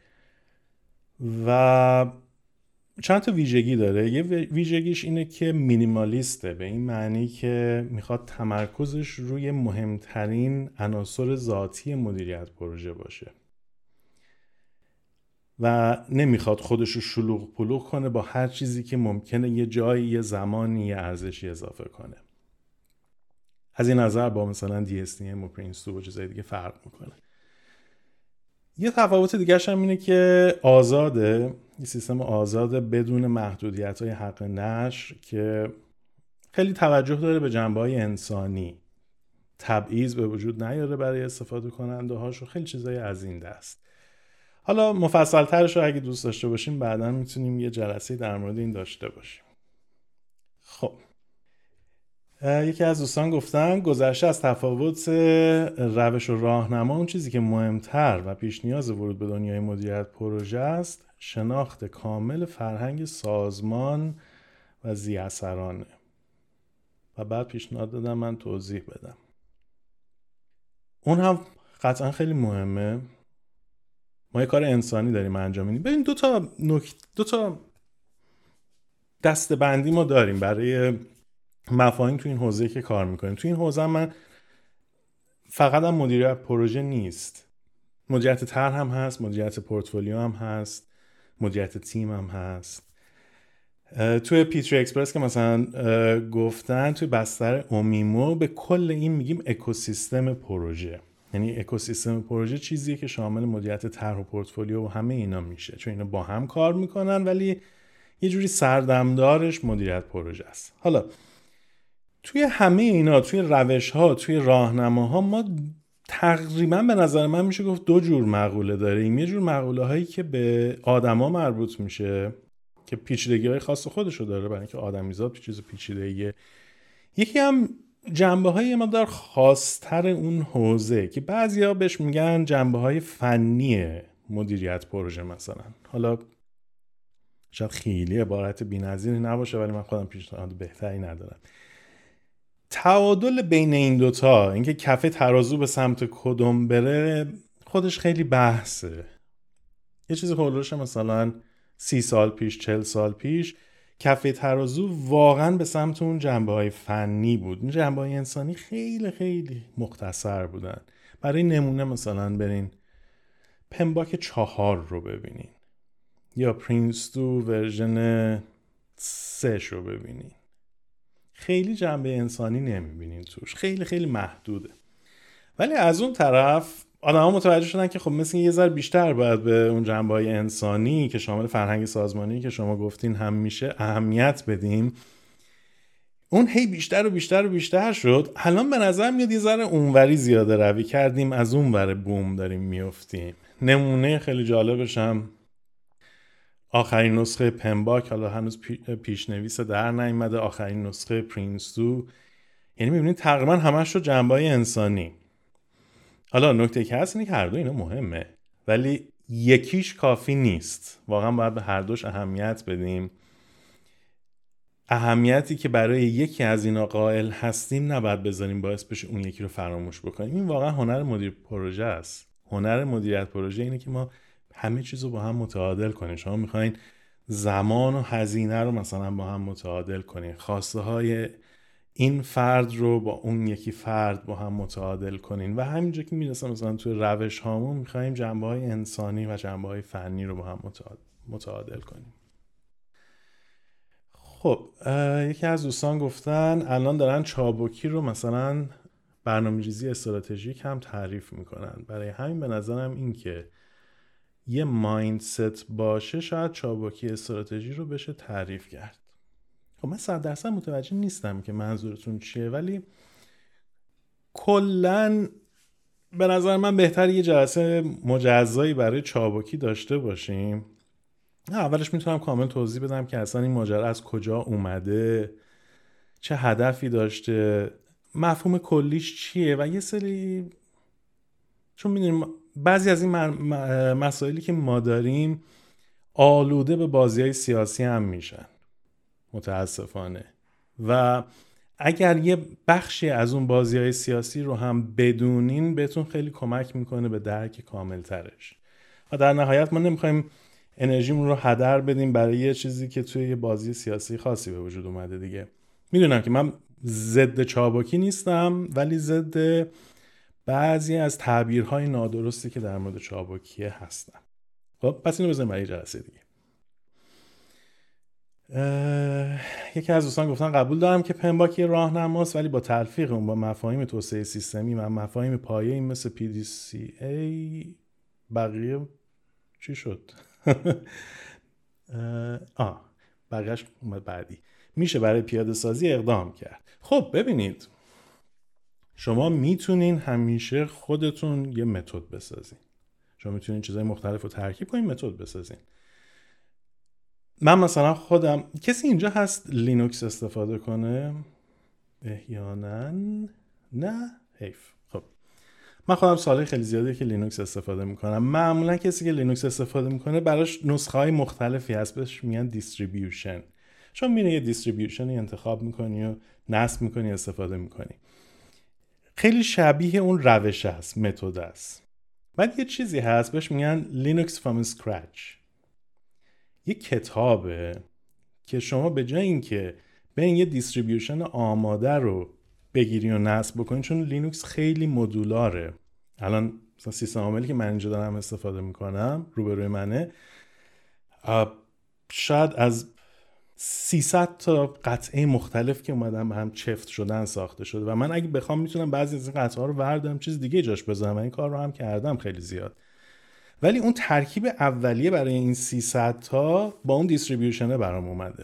و چند تا ویژگی داره. یه ویژگیش اینه که مینیمالیسته، به این معنی که میخواد تمرکزش روی مهمترین عناصر ذاتی مدیریت پروژه باشه و نمیخواد خودش رو شلوغ پلوغ کنه با هر چیزی که ممکنه یه جایی، یه زمانی، یه ارزشی اضافه کنه. از این نظر با مثلا دی اس تی ام و پرینس تو و چیزای دیگه فرق میکنه. یه تفاوت دیگه‌ش هم اینه که آزاده، یه سیستم آزاده بدون محدودیت‌های حق نشر که خیلی توجه داره به جنبه‌های انسانی، تبعیض به وجود نیاره برای استفاده کننده هاش و خیلی چیزای از این دست. حالا مفصل ترش رو اگه دوست داشته باشیم بعدا میتونیم یه جلسه در مورد این داشته باشیم. خب یکی از دوستان گفتن گذشته از تفاوت روش و راهنما، اون چیزی که مهمتر و پیش نیاز ورود به دنیای مدیریت پروژه است شناخت کامل فرهنگ سازمان و ذی‌اثرانه. و بعد پیشنهاد دادم من توضیح بدم. اون هم قطعا خیلی مهمه. ما یه کار انسانی داریم انجام میدیم. ببین دو تا نکته دو تا دسته‌بندی ما داریم برای مفاهیم تو این حوزه که کار میکنیم. تو این حوزه من فقط هم مدیریت پروژه نیست، مدیریت طرح هم هست، مدیریت پورتفولیو هم هست، مدیریت تیم هم هست. توی پیتری اکسپرس که مثلا گفتن توی بستر اومیمو به کل این میگیم اکوسیستم پروژه. یعنی اکوسیستم پروژه چیزیه که شامل مدیریت طرح و پورتفولیو و همه اینا میشه، چون اینا با هم کار میکنن ولی یه جوری سردمدارش مدیریت پروژه است. حالا توی همه اینا، توی روش ها، توی راهنماها ما تقریبا به نظر من میشه گفت دو جور مقوله داریم. یه جور مقوله هایی که به آدما مربوط میشه که پیچیدگی های خاص خودشو داره، برای اینکه آدمیزاد چیز پیچیده‌ایه. یکی هم جنبه های ما در خاص‌تر اون حوزه که بعضیا بهش میگن جنبه های فنی مدیریت پروژه مثلا. حالا شاید خیلی عبارت بی‌نظیری نباشه ولی من خودم پیشنهاد بهتری ندارم. تعادل بین این دوتا، اینکه کفه ترازو به سمت کدوم بره، خودش خیلی بحثه. یه چیزی هولوش مثلا سی سال پیش، چل سال پیش کفه ترازو واقعا به سمت اون جنبه های فنی بود. این جنبه های انسانی خیلی خیلی مختصر بودن. برای نمونه مثلا برین پمباک چهار رو ببینین یا پرینس دو ورژن سه رو ببینین. خیلی جنبه انسانی نمیبینین توش، خیلی خیلی محدوده. ولی از اون طرف آدم ها متوجه شدن که خب مثل یه ذره بیشتر باید به اون جنبه های انسانی که شامل فرهنگ سازمانی که شما گفتین هم میشه اهمیت بدیم. اون هی بیشتر و بیشتر و بیشتر شد. الان به نظر میاد یه ذره اونوری زیاده روی کردیم، از اون ور بوم داریم میافتیم. نمونه خیلی جالبش هم آخرین نسخه پمباک، حالا هنوز پیشنویس در نیامده، آخرین نسخه پرینس دو، یعنی میبینید تقریبا همش رو جنبه‌های انسانی. حالا نکته که هست اینه که هر دو اینا مهمه ولی یکیش کافی نیست. واقعا باید به هر دوش اهمیت بدیم. اهمیتی که برای یکی از اینا قائل هستیم نباید بذاریم باعث بشه اون یکی رو فراموش بکنیم. این واقعا هنر مدیر پروژه است. هنر مدیریت پروژه اینه که ما همه چیزو با هم متعادل کنیم. شما میخواین زمان و هزینه رو مثلا با هم متعادل کنین، خواسته های این فرد رو با اون یکی فرد با هم متعادل کنین و همینجا که میرسه مثلا توی روش هامون میخوایم جنبه های انسانی و جنبه های فنی رو با هم متعادل کنیم. خب یکی از دوستان گفتن الان دارن چابکی رو مثلا برنامه‌ریزی استراتژیک هم تعریف میکنن. برای همین به نظرم این که یه مایندست باشه شاید چابکی استراتژی رو بشه تعریف کرد. خب من صد درصد متوجه نیستم که منظورتون چیه ولی کلن به نظر من بهتر یه جلسه مجزایی برای چابکی داشته باشیم. اولش میتونم کامل توضیح بدم که اصلا این ماجرا از کجا اومده، چه هدفی داشته، مفهوم کلیش چیه و یه سری، چون میدونیم بعضی از این مسائلی که ما داریم آلوده به بازی‌های سیاسی هم میشن متاسفانه و اگر یه بخشی از اون بازی‌های سیاسی رو هم بدونین بهتون خیلی کمک میکنه به درک کاملترش و در نهایت ما نمیخوایم انرژیمون رو هدر بدیم برای یه چیزی که توی یه بازی سیاسی خاصی به وجود اومده دیگه. میدونم که من ضد چابکی نیستم ولی ضد بعضی از تعبیرهای نادرستی که در مورد چابکی هستن. خب پس اینو بزنیم برای جلسه دیگه. یکی از دوستان گفتن قبول دارم که پمباک راهنماست ولی با تلفیق اون با مفاهیم توسعه سیستمی و مفاهیم پایه‌ای مثل پی دی سی ای بقیه چی شد؟ آه بقیهش اومد بعدی میشه برای پیاده سازی اقدام کرد. خب ببینید شما میتونین همیشه خودتون یه متد بسازین. شما میتونین چیزای مختلف رو ترکیب کنین متد بسازین. من مثلا خودم، کسی اینجا هست لینوکس استفاده کنه؟ احیانا نه، حیف. خب من خودم سالهای خیلی زیادی که لینوکس استفاده میکنم. معمولا کسی که لینوکس استفاده میکنه براش نسخه های مختلفی هست، بهش میگن دیستریبیوشن. چون میره یه دیستریبیوشنی انتخاب میکنی و نصب میکنی استفاده میکنی. خیلی شبیه اون روش است، متد است. بعد یه چیزی هست بهش میگن لینوکس from scratch. یه کتابه که شما به جای اینکه برین یه دیستریبیوشن آماده رو بگیری و نصب بکنی، چون لینوکس خیلی مدولاره. الان مثلا سیستم عاملی که من اینجا دارم استفاده میکنم روبروی منه، شاید از سیصد تا قطعه مختلف که اومدن هم چفت شدن ساخته شده و من اگه بخوام میتونم بعضی از این قطعه ها رو بردارم چیز دیگه جاش بذارم و این کار رو هم کردم خیلی زیاد. ولی اون ترکیب اولیه برای این سیصد تا با اون دیستریبیوشنه برام اومده.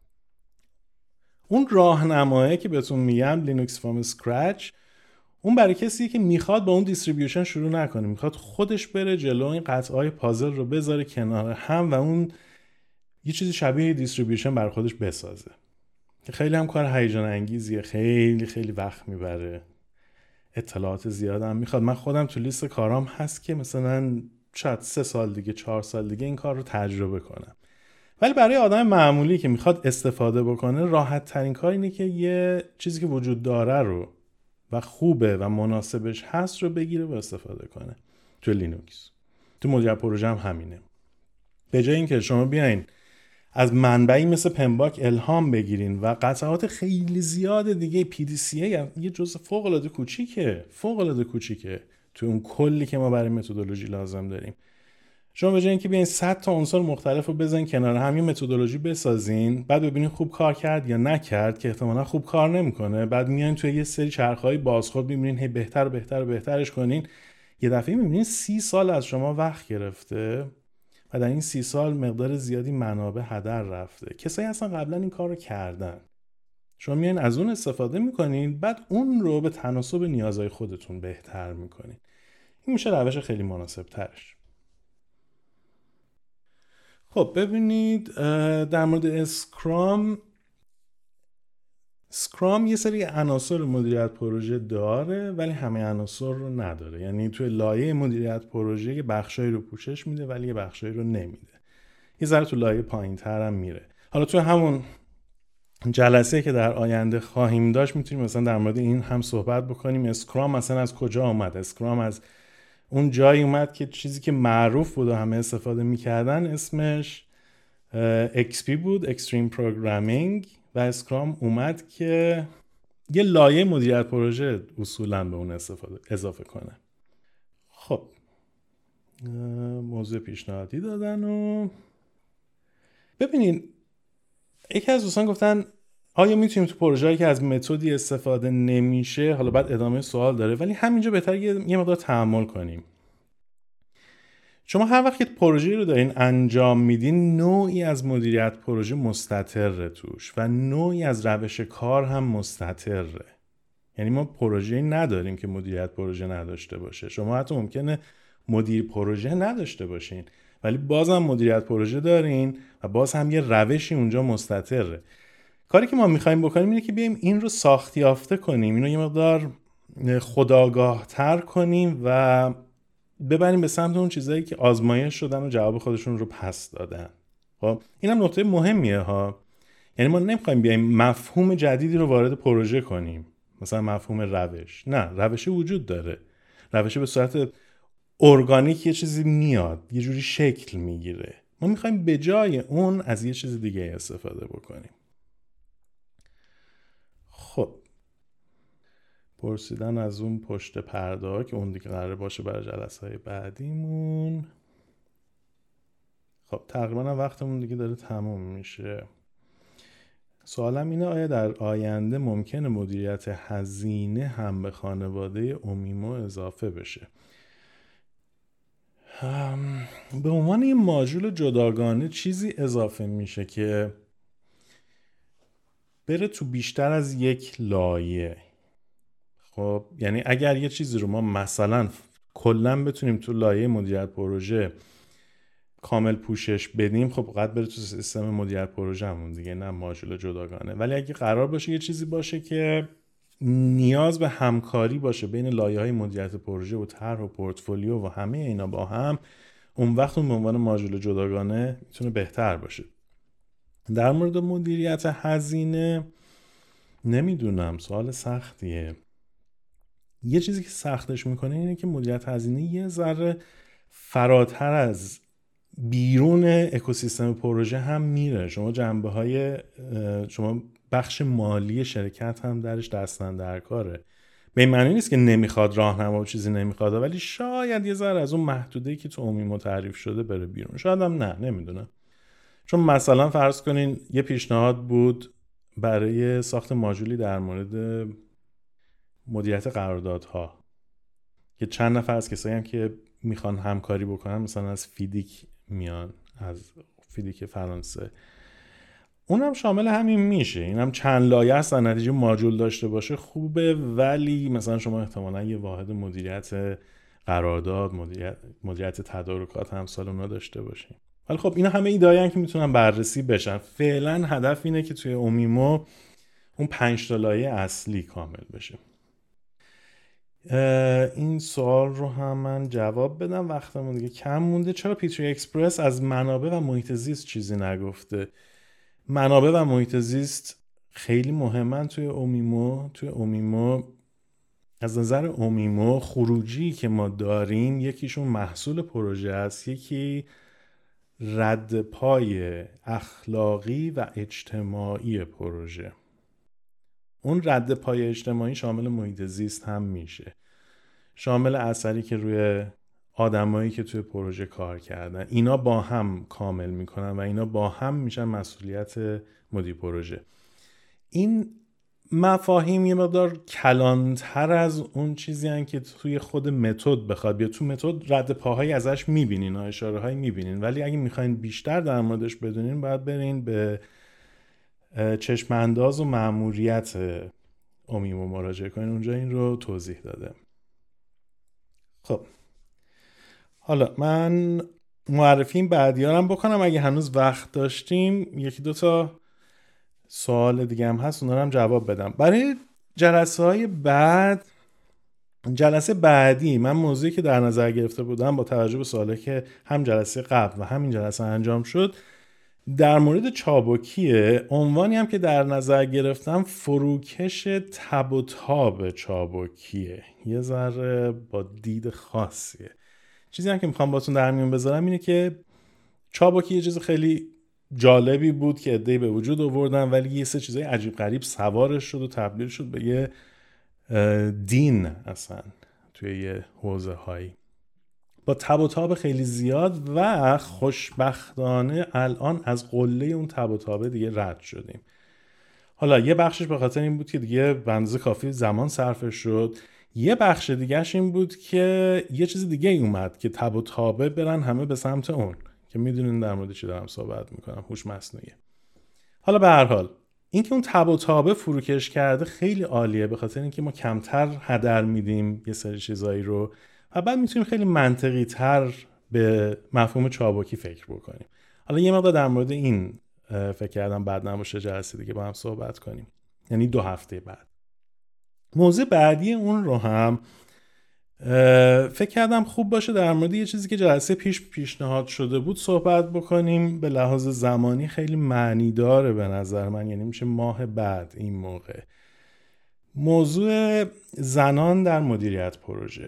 اون راهنمایی که بهتون میگم لینوکس فرام اسکرچ، اون برای کسی که میخواد با اون دیستریبیوشن شروع نکنه، میخواد خودش بره جلو، این قطعه‌های پازل رو بذاره کنار هم و اون یه چیزی شبیه دیستریبیوشن برای خودش بسازه. خیلی هم کار هیجان انگیزیه، خیلی خیلی وقت میبره، اطلاعات زیاد هم میخواد. من خودم تو لیست کارام هست که مثلا شاید سه سال دیگه چهار سال دیگه این کار رو تجربه کنم. ولی برای آدم معمولی که میخواد استفاده بکنه، راحت ترین کار اینه که یه چیزی که وجود داره رو و خوبه و مناسبش هست رو بگیره و استفاده کنه. تو لینوکس، تو مدیریت پروژه هم همینه. به جای اینکه شما بیاین از منبعی مثل پنباک الهام بگیرین و قطعات خیلی زیاد دیگه، پی دی سی ای یه جزء فوق العاده کوچیکه، فوق العاده کوچیکه تو اون کلی که ما برای متدولوژی لازم داریم. شما به جای اینکه بیاین صد تا عنصر مختلف رو بزنین کنار هم، یه متدولوژی بسازین، بعد ببینین خوب کار کرد یا نکرد که احتمالاً خوب کار نمیکنه، بعد میاین توی یه سری چرخهای بازخورد میبینین هی بهتر و بهتر و بهترش کنین، یه دفعه میبینین سی سال از شما وقت گرفته و در این سی سال مقدار زیادی منابع هدر رفته. کسایی اصلا قبلا این کار رو کردن، شما میاین از اون استفاده میکنین، بعد اون رو به تناسب نیازهای خودتون بهتر میکنین. این میشه روش خیلی مناسب ترش. خب ببینید در مورد اسکرام، اسکرام یه سری عناصر مدیریت پروژه داره ولی همه عناصر رو نداره. یعنی توی لایه مدیریت پروژه یه بخشایی رو پوشش میده ولی یه بخشایی رو نمیده. یه ذره تو لایه پایین‌تر هم میره. حالا توی همون جلسه که در آینده خواهیم داشت میتونیم مثلا در مورد این هم صحبت بکنیم. اسکرام مثلا از کجا اومد؟ اسکرام از اون جایی اومد که چیزی که معروف بود و همه استفاده میکردن اسمش ایکس پی بود، اکستریم پروگرامینگ، و اسکرام اومد که یه لایه مدیریت پروژه اصولاً به اون استفاده اضافه کنه. خب موضوع پیشنهادی دادن و ببینین یکی از دوستان گفتن آیا میتونیم تو پروژه‌ای که از متدی استفاده نمیشه، حالا بعد ادامه سوال داره ولی همینجا بهتره یه مقدار تأمل کنیم. شما هر وقت که پروژه‌ای رو دارین انجام میدین، نوعی از مدیریت پروژه مستتره توش و نوعی از روش کار هم مستتره. یعنی ما پروژه‌ای نداریم که مدیریت پروژه نداشته باشه. شما حتی ممکنه مدیر پروژه نداشته باشین ولی بازم مدیریت پروژه دارین و باز هم یه روشی اونجا مستتره. کاری که ما میخوایم بکنیم اینه که بیایم این رو ساخت یافته کنیم، اینو یه مقدار خودآگاه تر کنیم و ببریم به سمت اون چیزایی که آزمایش شدن و جواب خودشون رو پس دادن. خب اینم نکته مهمیه ها. یعنی ما نمیخوایم بیایم مفهوم جدیدی رو وارد پروژه کنیم، مثلا مفهوم روش. نه، روش وجود داره، روش به صورت ارگانیک یه چیزی میاد، یه جوری شکل میگیره. ما میخوایم به جای اون از یه چیز دیگه استفاده بکنیم. خب پرسیدن از اون پشت پرده ها که اون دیگه قراره باشه برای جلسه های بعدیمون. خب تقریبا وقتمون دیگه داره تموم میشه. سوالم اینه آیا در آینده ممکنه مدیریت هزینه هم به خانواده اومیمو اضافه بشه؟ به عنوان یه ماژول جداگانه چیزی اضافه میشه که بره تو بیشتر از یک لایه. خب یعنی اگر یه چیزی رو ما مثلا کلاً بتونیم تو لایه مدیریت پروژه کامل پوشش بدیم، خب قد بره تو سیستم مدیریت پروژه همون دیگه، نه ماژول جداگانه. ولی اگه قرار باشه یه چیزی باشه که نیاز به همکاری باشه بین لایه‌های مدیریت پروژه و طرح و پورتفولیو و همه اینا با هم، اون وقت اون به عنوان ماژول جداگانه میتونه بهتر باشه. در مورد مدیریت هزینه نمیدونم، سوال سختیه. یه چیزی که سختش میکنه اینه که مدیریت هزینه یه ذره فراتر از بیرون اکوسیستم پروژه هم میره. شما جنبه های شما بخش مالی شرکت هم درش دستن در کاره. به این معنی نیست که نمیخواد راهنما و چیزی نمیخواد، ولی شاید یه ذره از اون محدوده‌ای که تو اومیمو تعریف شده بره بیرون. شاید هم نه، نمیدونم. چون مثلا فرض کنین یه پیشنهاد بود برای ساخت ماژولی در مورد مدیریت قراردادها که چند نفر از کسایی هم که میخوان همکاری بکنن مثلا از فیدیک میان، از فیدیک فرانسه، اونم شامل همین میشه. اینم چند لایه است، در نتیجه ماژول داشته باشه خوبه، ولی مثلا شما احتمالاً یه واحد مدیریت قرارداد، مدیریت مدیریت تدارکات همسال اونا داشته باشین. ولی خب اینا همه ایده‌ای که میتونن بررسی بشن. فعلا هدف اینه که توی اومیمو اون پنج تا لایه اصلی کامل بشه. این سوال رو هم من جواب بدم، وقتمون دیگه کم مونده. چرا پیتری اکسپرس از منابع و محیط زیست چیزی نگفته؟ منابع و محیط زیست خیلی مهمن توی اومیمو. توی اومیمو از نظر اومیمو خروجی که ما داریم یکیشون محصول پروژه است، یکی رد پای اخلاقی و اجتماعی پروژه. اون رد پای اجتماعی شامل محیط زیست هم میشه، شامل اثری که روی آدمایی که توی پروژه کار کردن، اینا با هم کامل میکنن و اینا با هم میشن مسئولیت مدیر پروژه. این مفاهیم یه مقدار کلانتر از اون چیزی هن که توی خود متد بخواد بیاد. تو متد رد پاهایی ازش میبینین، اشاره هایی میبینین، ولی اگه میخواین بیشتر در موردش بدونین باید برین به چشم انداز و مأموریت اومیمو مراجعه کنین، اونجا این رو توضیح داده. خب حالا من معرفی این بعدیارم بکنم اگه هنوز وقت داشتیم. یکی دو تا سوال دیگه هم هست، اونا هم جواب بدم. برای جلسه های بعد، جلسه بعدی من موضوعی که در نظر گرفته بودم با توجه به سوالی که هم جلسه قبل و همین جلسه انجام شد در مورد چابکیه. عنوانی هم که در نظر گرفتم فروکش تب و تاب چابکیه، یه ذره با دید خاصیه. چیزی هم که میخوام باتون در میون بذارم اینه که چابکی یه چیز خیلی جالبی بود که عده‌ای به وجود آوردن، ولی یه سه چیزای عجیب غریب سوارش شد و تبدیل شد به یه دین اصلا توی یه حوزه هایی با تب و تاب خیلی زیاد، و خوشبختانه الان از قله اون تب و تابه دیگه رد شدیم. حالا یه بخشش به خاطر این بود که دیگه به اندازه کافی زمان صرفش شد، یه بخش دیگهش این بود که یه چیز دیگه ای اومد که تب و تابه برن همه به سمت اون، که میدونین در مورد چی دارم صحبت میکنم، هوش مصنوعی. حالا به هر حال این که اون تب و تابه فروکش کرده خیلی عالیه، به خاطر اینکه ما کمتر هدر میدیم یه سری چیزایی رو و بعد میتونیم خیلی منطقی تر به مفهوم چابکی فکر بکنیم. حالا یه مقدار در مورد این فکر کردم بعد نباشه جلسه دیگه با هم صحبت کنیم، یعنی دو هفته بعد. موضوع بعدی اون رو هم فکر کردم خوب باشه در مورد یه چیزی که جلسه پیش پیشنهاد شده بود صحبت بکنیم. به لحاظ زمانی خیلی معنی داره به نظر من، یعنی میشه ماه بعد این موقع. موضوع زنان در مدیریت پروژه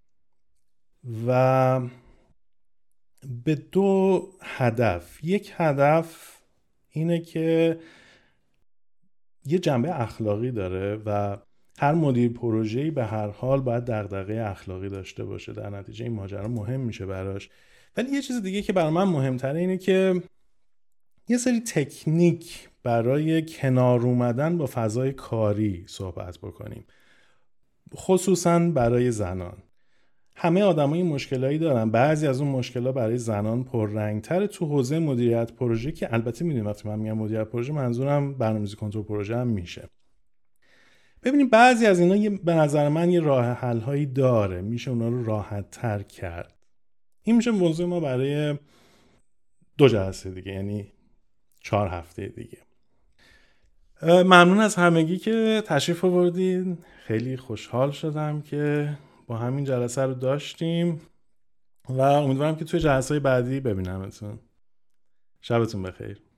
و به دو هدف. یک هدف اینه که یه جنبه اخلاقی داره و هر مدیر پروژه‌ای به هر حال باید دغدغه اخلاقی داشته باشه، در نتیجه این ماجرا مهم میشه براش. ولی یه چیز دیگه که برای من مهمتره اینه که یه سری تکنیک برای کنار اومدن با فضای کاری صحبت بکنیم، خصوصا برای زنان. همه آدمای مشکلایی دارن، بعضی از اون مشکل‌ها برای زنان پررنگ‌تره تو حوزه مدیریت پروژه، که البته میدونید وقتی من میگم مدیریت پروژه منظورم برنامه‌ریزی کنترل پروژه هم میشه. ببینید بعضی از اینا یه به نظر من یه راه حل هایی داره، میشه اونا رو راحت تر کرد. این میشه موضوع ما برای دو جلسه دیگه، یعنی چهار هفته دیگه. ممنون از همگی که تشریف آوردین. خیلی خوشحال شدم که با همین جلسه رو داشتیم و امیدوارم که توی جلسه بعدی ببینمتون. شبتون بخیر.